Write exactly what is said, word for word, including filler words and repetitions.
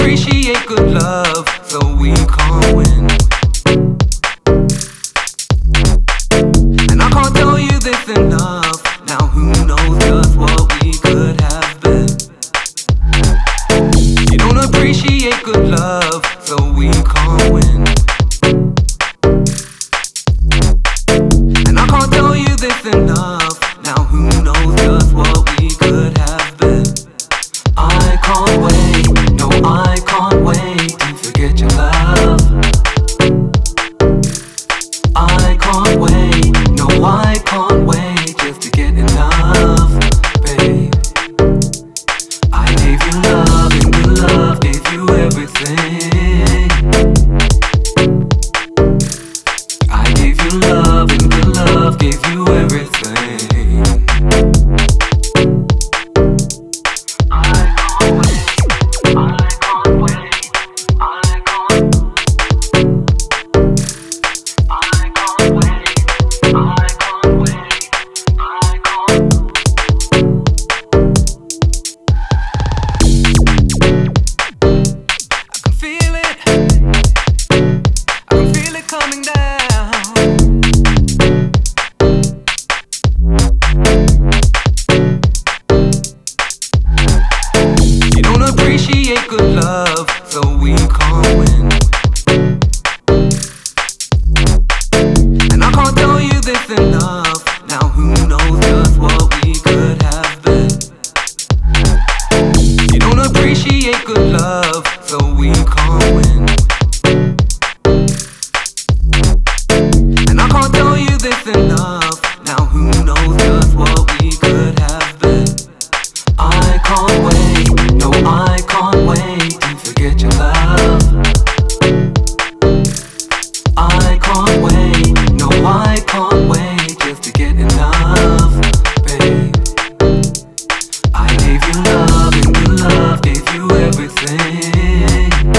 appreciate good love, so we can't win. And I can't tell you this enough. Now who knows just what we could have been. You don't appreciate good love, so we can't win. And I can't tell you this enough. Now who knows just what we could have been. I can't wait, no I can't wait to forget your love. I can't wait, no I can't wait just to get enough, babe. I gave you love and good love, gave you everything. I gave you love and good love, gave you everything. Coming down. You don't appreciate good love, so we can't win. And I can't tell you this enough. Now who knows just what we could have been. You don't appreciate good love, so we can't win. Enough. Now who knows just what we could have been. I can't wait, no I can't wait to forget your love. I can't wait, no I can't wait just to get enough, babe. I gave you love and good love, gave you everything.